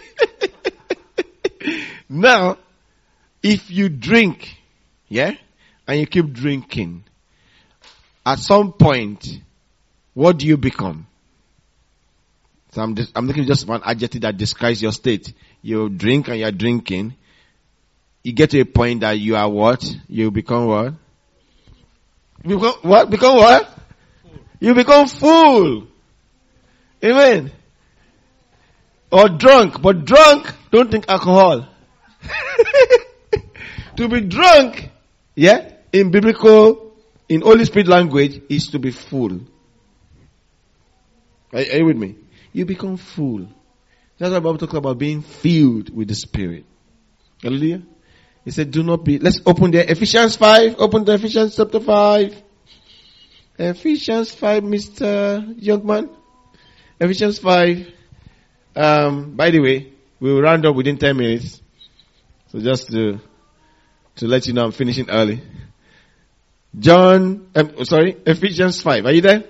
Now, if you drink, yeah, and you keep drinking, at some point, what do you become? So I'm just, I'm looking just one adjective that describes your state. You drink and you're drinking. You get to a point that you are what? You become what? You become what? Become what? Full. You become full. Amen. Or drunk. But drunk, don't drink alcohol. To be drunk, yeah, in biblical, in Holy Spirit language, is to be full. Are, are you with me? You become full. That's why the Bible talks about being filled with the Spirit. Hallelujah. He said, do not be, let's open there. Ephesians five, open to Ephesians chapter five. Ephesians five, Mister Youngman. Ephesians five. Um, by the way, we will round up within ten minutes. So just to, to let you know I'm finishing early. John, um, sorry, Ephesians five. Are you there?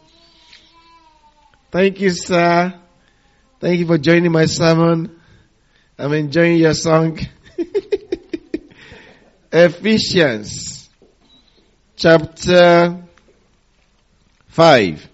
Thank you, sir. Thank you for joining my sermon. I'm enjoying your song. Ephesians chapter five.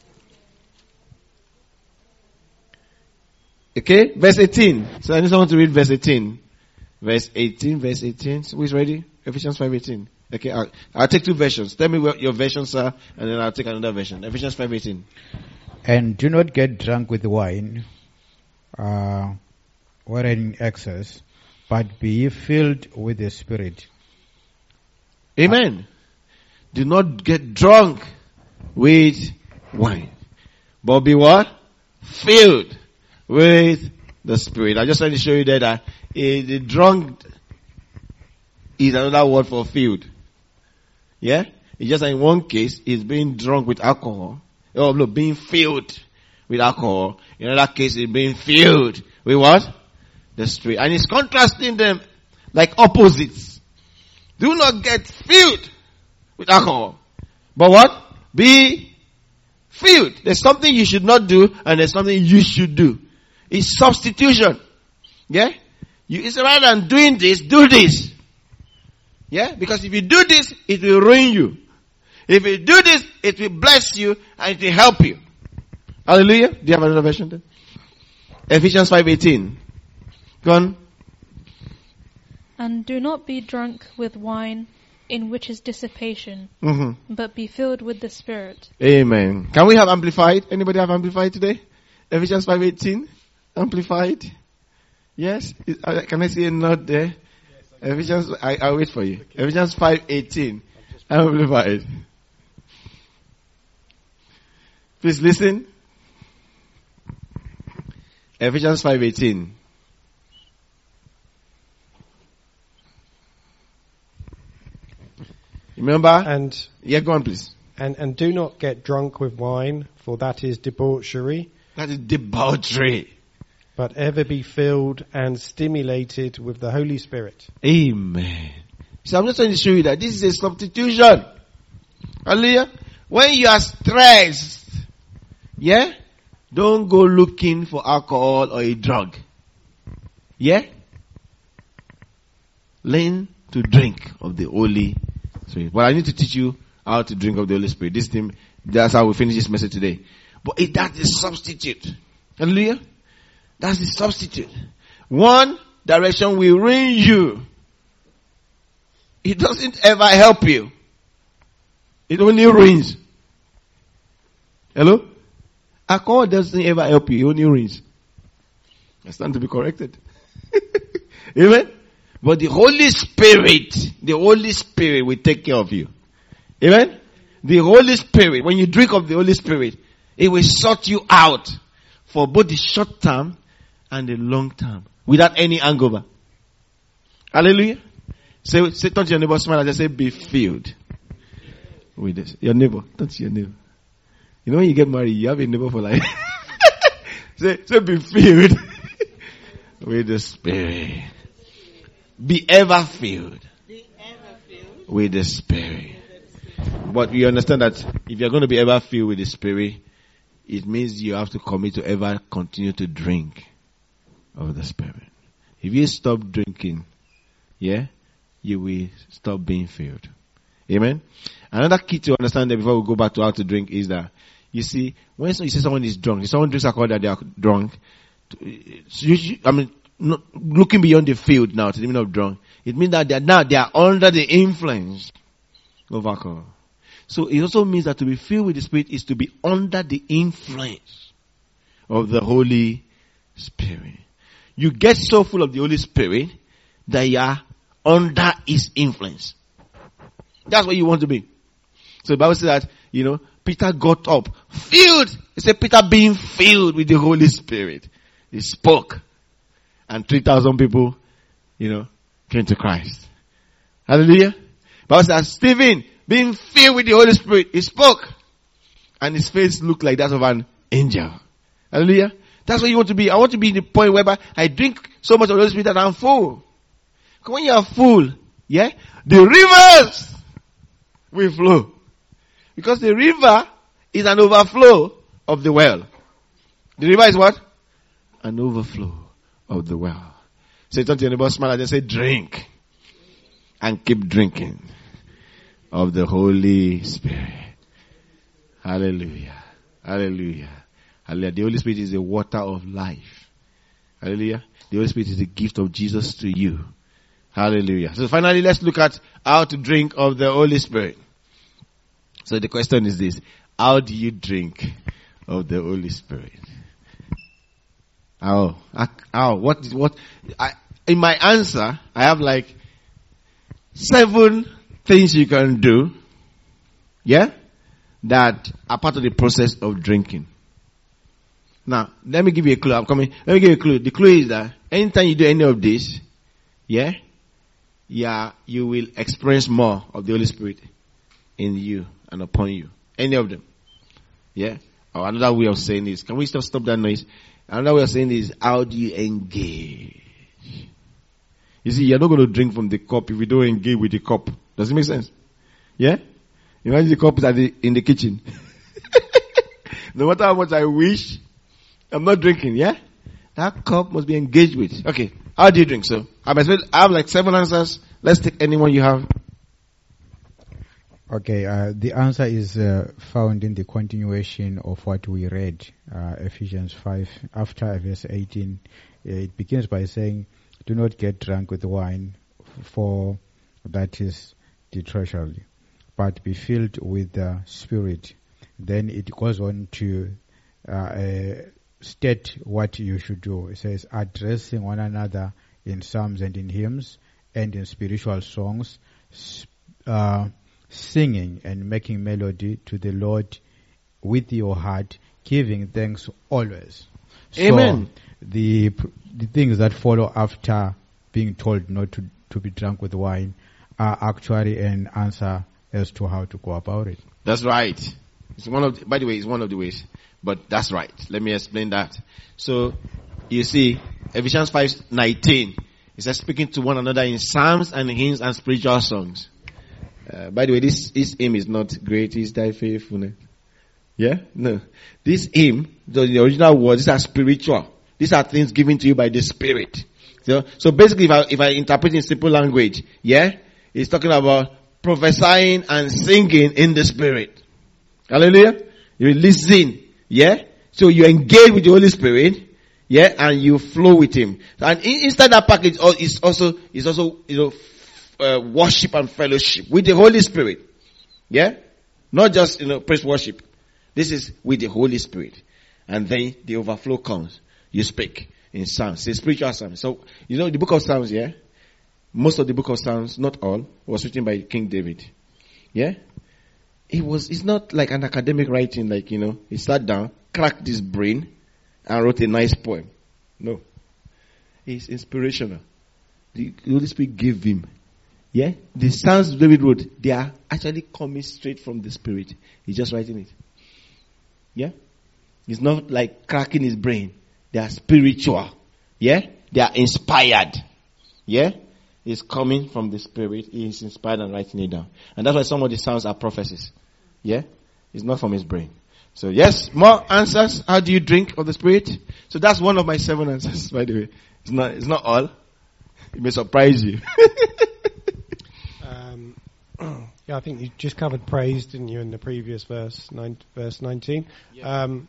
Okay, verse eighteen. So I need someone to read verse eighteen. Verse eighteen, verse eighteen. Who is ready? Ephesians five eighteen. Okay, I'll, I'll take two versions. Tell me what your versions are, and then I'll take another version. Ephesians five eighteen. And do not get drunk with wine, uh, or in excess, but be ye filled with the Spirit. Amen. Do not get drunk with wine, but be what? Filled with the Spirit. I just want to show you there that uh, the drunk is another word for filled. Yeah? It's just that in one case, it's being drunk with alcohol. Oh, no, being filled with alcohol. In another case, it's being filled with what? The Spirit. And it's contrasting them like opposites. Do not get filled with alcohol. But what? Be filled. There's something you should not do, and there's something you should do. It's substitution. Yeah? You, it's rather than doing this, do this. Yeah? Because if you do this, it will ruin you. If you do this, it will bless you and it will help you. Hallelujah. Do you have another version then? Ephesians five eighteen. Go on. And do not be drunk with wine, in which is dissipation, Mm-hmm. but be filled with the Spirit. Amen. Can we have amplified? Anybody have amplified today? Ephesians five eighteen. Amplified. Yes? Is, uh, can I see a nod there? Yes, Ephesians, I, I'll wait for you. Okay. Ephesians five eighteen. Amplified. Please listen. Ephesians five eighteen. Remember? And yeah, go on, please. And and do not get drunk with wine, for that is debauchery. That is debauchery. But ever be filled and stimulated with the Holy Spirit. Amen. So I'm just trying to show you that this is a substitution. Hallelujah. When you are stressed, yeah, don't go looking for alcohol or a drug. Yeah? Learn to drink of the Holy Spirit. But I need to teach you how to drink of the Holy Spirit. This thing, that's how we finish this message today. But it, that's the substitute. Hallelujah. That's the substitute. One direction will ruin you. It doesn't ever help you. It only ruins. Hello? Alcohol doesn't ever help you. It only ruins. I stand to be corrected. Amen? But the Holy Spirit, the Holy Spirit will take care of you. Amen? The Holy Spirit, when you drink of the Holy Spirit, it will sort you out for both the short term and the long term without any hangover. Hallelujah. Say, say, turn to your neighbor, smile and just say, be filled with this. Your neighbor, turn to your neighbor. You know when you get married, you have a neighbor for life. say, say, be filled with the Spirit. Be ever filled, be ever filled with the Spirit. But we understand that if you're going to be ever filled with the Spirit, it means you have to commit to ever continue to drink of the Spirit. If you stop drinking, yeah, you will stop being filled. Amen? Another key to understand that before we go back to how to drink is that, you see, when you see someone is drunk, if someone drinks alcohol that they are drunk, I mean, not looking beyond the field now to the meaning of drunk, it means that they are now they are under the influence of alcohol. So it also means that to be filled with the Spirit is to be under the influence of the Holy Spirit. You get so full of the Holy Spirit that you are under His influence. That's what you want to be. So the Bible says that, you know, Peter got up, filled. It said Peter being filled with the Holy Spirit. He spoke. And three thousand people, you know, came to Christ. Hallelujah. Bible says Stephen, being filled with the Holy Spirit, he spoke. And his face looked like that of an angel. Hallelujah. That's what you want to be. I want to be in the point whereby I drink so much of the Holy Spirit that I'm full. Because when you are full, yeah, the rivers will flow. Because the river is an overflow of the well. The river is what? An overflow of the well. Say, turn to your neighbor, smile and just say, drink. And keep drinking of the Holy Spirit. Hallelujah. Hallelujah. Hallelujah. The Holy Spirit is the water of life. Hallelujah. The Holy Spirit is the gift of Jesus to you. Hallelujah. So finally, let's look at how to drink of the Holy Spirit. So the question is this. How do you drink of the Holy Spirit? Oh, oh, what is what? I, in my answer, I have like seven things you can do, yeah, that are part of the process of drinking. Now, let me give you a clue. I'm coming. Let me give you a clue. The clue is that anytime you do any of this, yeah, yeah, you will experience more of the Holy Spirit in you and upon you. Any of them, yeah. Or another way of saying this. Can we stop stop that noise? Another way of saying this is, how do you engage? You see, you're not going to drink from the cup if you don't engage with the cup. Does it make sense? Yeah? Imagine the cup is at the, in the kitchen. No matter how much I wish, I'm not drinking, yeah? That cup must be engaged with. Okay, how do you drink? So, I have like seven answers. Let's take any one you have. Okay, uh, the answer is uh, found in the continuation of what we read, uh, Ephesians five, after verse eighteen. It begins by saying, do not get drunk with wine, for that is debauchery, but be filled with the Spirit. Then it goes on to uh, uh, state what you should do. It says, addressing one another in psalms and in hymns and in spiritual songs, uh, singing and making melody to the Lord with your heart, giving thanks always. Amen. So the the things that follow after being told not to, to be drunk with wine are actually an answer as to how to go about it. That's right. It's one of the, by the way, it's one of the ways. But that's right. Let me explain that. So, you see, Ephesians five nineteen, it says speaking to one another in psalms and hymns and spiritual songs. Uh, by the way, this, this hymn is not great is thy faithfulness. Yeah? No. This hymn, the, the original words, these are spiritual. These are things given to you by the Spirit. So, so basically, if I, if I interpret in simple language, yeah, it's talking about prophesying and singing in the Spirit. Hallelujah? You listen, yeah? So you engage with the Holy Spirit, yeah, and you flow with Him. And in, inside that package is also, is also, you know, uh, worship and fellowship with the Holy Spirit. Yeah? Not just, you know, praise worship. This is with the Holy Spirit. And then the overflow comes. You speak in Psalms. It's spiritual Psalms. So, you know, the book of Psalms, yeah? Most of the book of Psalms, not all, was written by King David. Yeah? It was, it's not like an academic writing, like, you know, he sat down, cracked his brain, and wrote a nice poem. No. It's inspirational. The Holy Spirit gave him. Yeah? The Psalms David wrote, they are actually coming straight from the Spirit. He's just writing it. Yeah? It's not like cracking his brain. They are spiritual. Yeah? They are inspired. Yeah? It's coming from the Spirit. He is inspired and writing it down. And that's why some of the Psalms are prophecies. Yeah? It's not from his brain. So yes, more answers. How do you drink of the Spirit? So that's one of my seven answers, by the way. It's not, it's not all. It may surprise you. um, yeah, I think you just covered praise, didn't you, in the previous verse, nine, verse nineteen. Yeah. Um,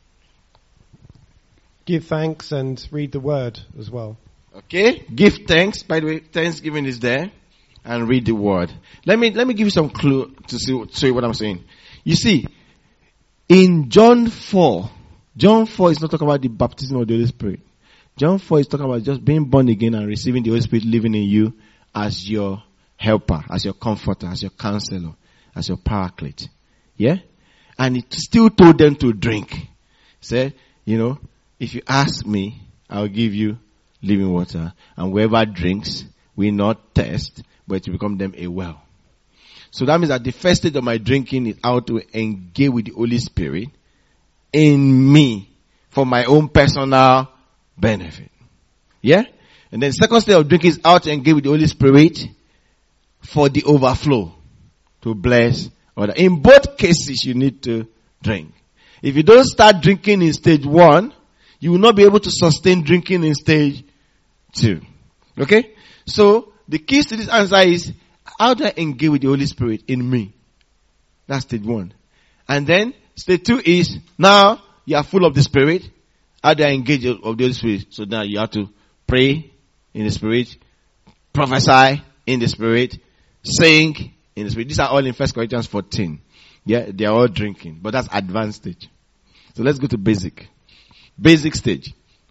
give thanks and read the word as well. Okay, give thanks. By the way, Thanksgiving is there, and read the word. Let me let me give you some clue to see, show you what I'm saying. You see, in John four, John four is not talking about the baptism of the Holy Spirit. John four is talking about just being born again and receiving the Holy Spirit living in you as your helper, as your comforter, as your counselor, as your paraclete. Yeah? And it still told them to drink. Said, you know, if you ask me, I'll give you living water. And whoever drinks will not thirst, but it will become them a well. So that means that the first stage of my drinking is how to engage with the Holy Spirit in me for my own personal benefit. Yeah? And then the second stage of drinking is how to engage with the Holy Spirit for the overflow to bless others. In both cases, you need to drink. If you don't start drinking in stage one, you will not be able to sustain drinking in stage two. Okay? So, the key to this answer is, how do I engage with the Holy Spirit in me? That's stage one. And then, stage two is, now you are full of the Spirit. How do I engage of the Holy Spirit? So now you have to pray in the Spirit, prophesy in the Spirit, sing in the Spirit. These are all in First Corinthians fourteen. Yeah, they are all drinking. But that's advanced stage. So let's go to basic. Basic stage.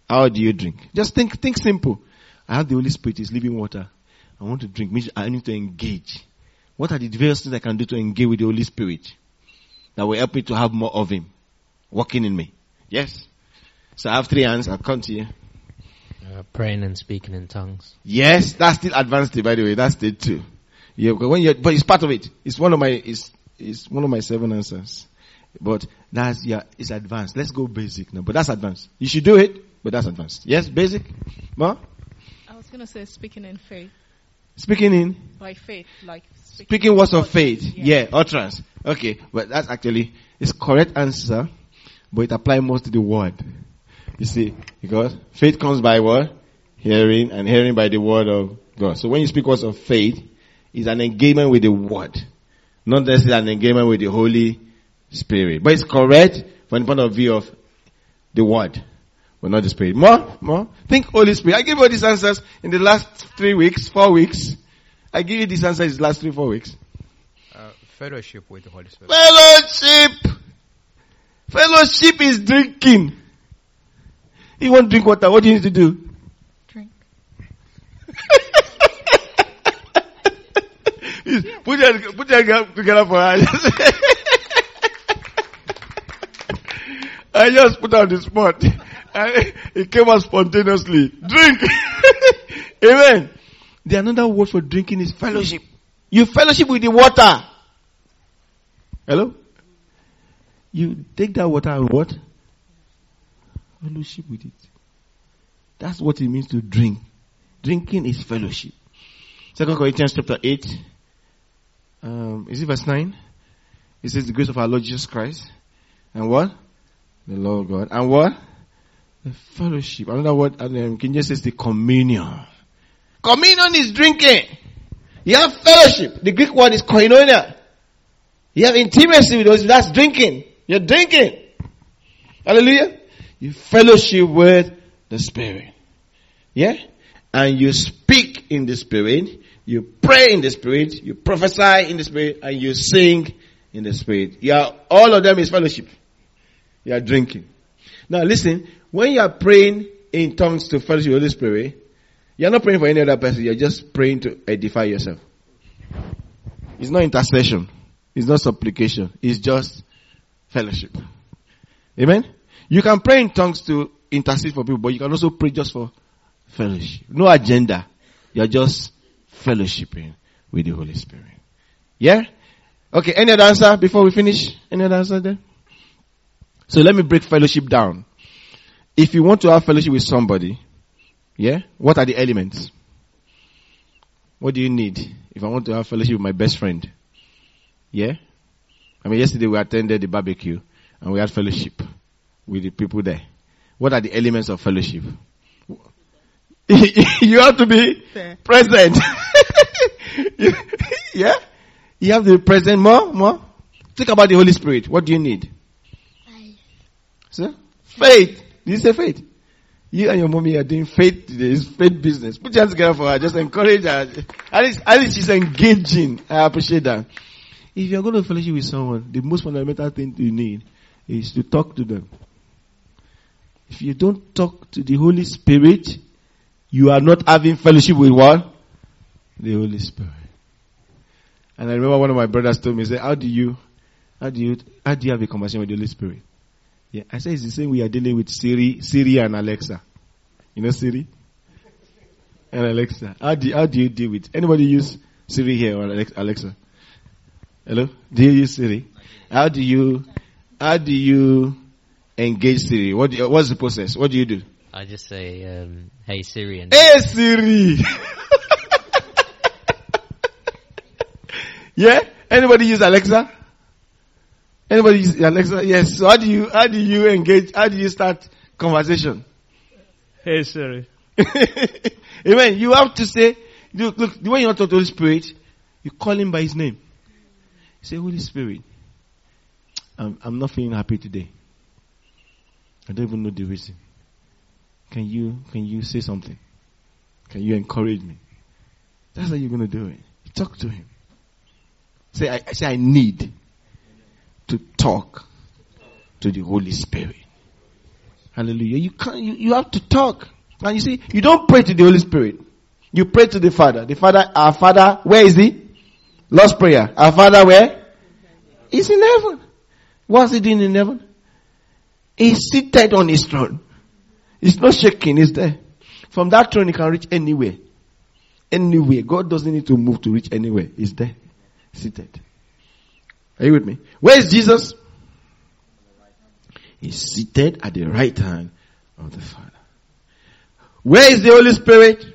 How do you drink? Just think, think simple. I have the Holy Spirit, is living water. I want to drink, means I need to engage. What are the various things I can do to engage with the Holy Spirit that will help me to have more of Him working in me? Yes? So I have three hands. I'll come to you. Uh, praying and speaking in tongues. Yes, that's still advanced, by the way. That's stage two. Yeah, when you but it's part of it. It's one of my it's it's one of my seven answers. But that's yeah, it's advanced. Let's go basic now. But that's advanced. You should do it, but that's advanced. Yes, basic. Ma? I was gonna say speaking in faith. Speaking in by faith, like speaking, speaking words of faith. Yeah. yeah, utterance. Okay, but that's actually it's correct answer, but it applies most to the word. You see, because faith comes by what? Hearing, and hearing by the word of God. So when you speak words of faith, it's an engagement with the word, not necessarily an engagement with the Holy Spirit. But it's correct from the point of view of the word, but not the Spirit. More, more. Think Holy Spirit. I give you these answers in the last three weeks, four weeks. I give you these answers in the last three, four weeks. Uh, fellowship with the Holy Spirit. Fellowship! Fellowship is drinking. You want to drink water, what do you need to do? Drink. put your, put your hand together for her. I just put on the spot. I, it came out spontaneously. Drink. Amen. The another word for drinking is fellowship. You fellowship with the water. Hello? You take that water and what? Fellowship with it. That's what it means to drink. Drinking is fellowship. Second Corinthians chapter eight. Um, is it verse nine? It says the grace of our Lord Jesus Christ. And what? The Lord God. And what? The fellowship. Another word, um, King James says the communion. Communion is drinking. You have fellowship. The Greek word is koinonia. You have intimacy with those. That's drinking. You're drinking. Hallelujah. You fellowship with the Spirit. Yeah? And you speak in the Spirit. You pray in the Spirit. You prophesy in the Spirit. And you sing in the Spirit. You are, all of them is fellowship. You are drinking. Now listen, when you are praying in tongues to fellowship with the Holy Spirit, you are not praying for any other person. You are just praying to edify yourself. It's not intercession. It's not supplication. It's just fellowship. Amen? You can pray in tongues to intercede for people, but you can also pray just for fellowship. No agenda. You're just fellowshipping with the Holy Spirit. Yeah? Okay, any other answer before we finish? Any other answer there? So let me break fellowship down. If you want to have fellowship with somebody, yeah, what are the elements? What do you need if I want to have fellowship with my best friend? Yeah? I mean, yesterday we attended the barbecue and we had fellowship with the people there. What are the elements of fellowship? You have to be Fair. present. Yeah? You have to be present more, more. Think about the Holy Spirit. What do you need? Faith. So, faith. Did you say faith? You and your mommy are doing faith today. It's faith business. Put your hands together for her. Just encourage her. At least, at least she's engaging. I appreciate that. If you're going to fellowship with someone, the most fundamental thing you need is to talk to them. If you don't talk to the Holy Spirit, you are not having fellowship with what? The Holy Spirit. And I remember one of my brothers told me, he said, how do you, how do you, how do you have a conversation with the Holy Spirit? Yeah, I said it's the same way you are dealing with Siri, Siri and Alexa. You know Siri? And Alexa. How do, how do you deal with, anybody use Siri here or Alexa? Hello? Do you use Siri? How do you, how do you engage Siri? What do you, what's the process? What do you do? I just say, um, hey Siri. And hey Siri! Yeah? Anybody use Alexa? Anybody use Alexa? Yes. So how do you, how do you engage, how do you start conversation? Hey Siri. Amen. You have to say, look, look, when you want to talk to the Holy Spirit, you call him by his name. You say, Holy Spirit, I'm, I'm not feeling happy today. I don't even know the reason. Can you, can you say something? Can you encourage me? That's how you're going to do it. Talk to him. Say, I, I say, I need to talk to the Holy Spirit. Hallelujah. You can't, you, you have to talk. And you see, you don't pray to the Holy Spirit. You pray to the Father. The Father, our Father, where is he? Lord's Prayer. Our Father where? He's in heaven. What's he doing in heaven? He's seated on his throne. He's not shaking, he's there. From that throne he can reach anywhere. Anywhere. God doesn't need to move to reach anywhere. He's there. Seated. Are you with me? Where is Jesus? He's seated at the right hand of the Father. Where is the Holy Spirit?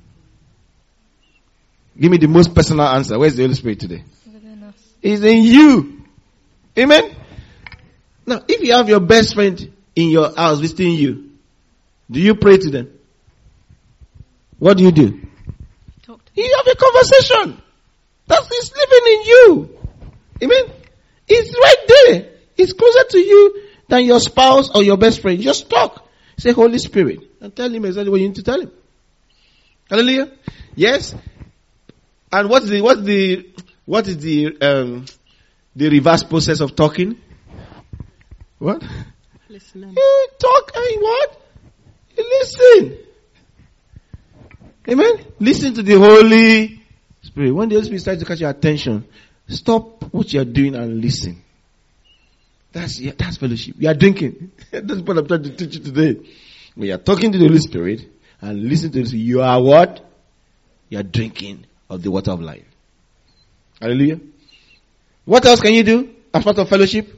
Give me the most personal answer. Where is the Holy Spirit today? He's in you. Amen? Now, if you have your best friend in your house visiting you, do you pray to them? What do you do? Talk to you have a conversation. That's He's living in you. Amen? It's right there. It's closer to you than your spouse or your best friend. Just talk. Say, Holy Spirit. And tell him exactly what you need to tell him. Hallelujah. Yes. And what's the, what's the, what is the, um, the reverse process of talking? What? Listening. You talk and what? You listen. Amen? Listen to the Holy Spirit. When the Holy Spirit starts to catch your attention, stop what you're doing and listen. That's, yeah, that's fellowship. You are drinking. That's what I'm trying to teach you today. When you're talking to the Holy Spirit and listen to the Spirit, you are what? You are drinking of the water of life. Hallelujah. What else can you do as part of fellowship?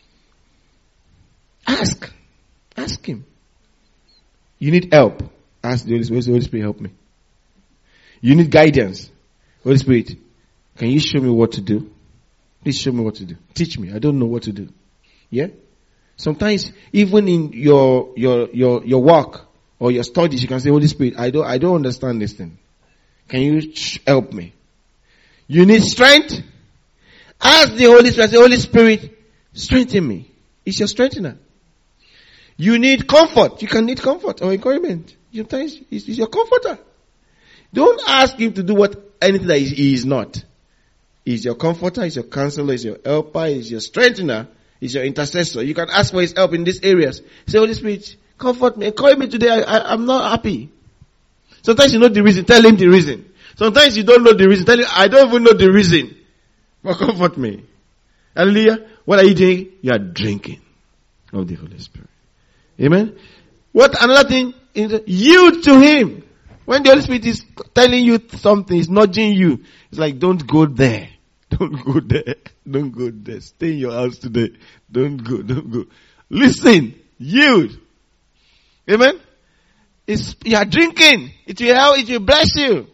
Ask. Ask Him. You need help. Ask the Holy Spirit. Holy Spirit, help me. You need guidance. Holy Spirit, can you show me what to do? Please show me what to do. Teach me. I don't know what to do. Yeah? Sometimes, even in your, your, your, your work or your studies, you can say, Holy Spirit, I don't, I don't understand this thing. Can you help me? You need strength? Ask the Holy Spirit, say, Holy Spirit, strengthen me. It's your strengthener. You need comfort. You can need comfort or encouragement. Sometimes it's, it's your comforter. Don't ask Him to do what anything that He is not. He's your comforter, He's your counselor, He's your helper, He's your strengthener, He's your intercessor. You can ask for His help in these areas. Say, Holy Spirit, comfort me, encourage me today. I, I, I'm not happy. Sometimes you know the reason. Tell Him the reason. Sometimes you don't know the reason. Tell Him, I don't even know the reason. But comfort me. Hallelujah. What are you doing? You are drinking of the Holy Spirit. Amen. What another thing is yield to Him. When the Holy Spirit is telling you something, He's nudging you. It's like, don't go there. Don't go there. Don't go there. Stay in your house today. Don't go. Don't go. Listen. Yield. Amen. It's, you are drinking. It will help. It will bless you.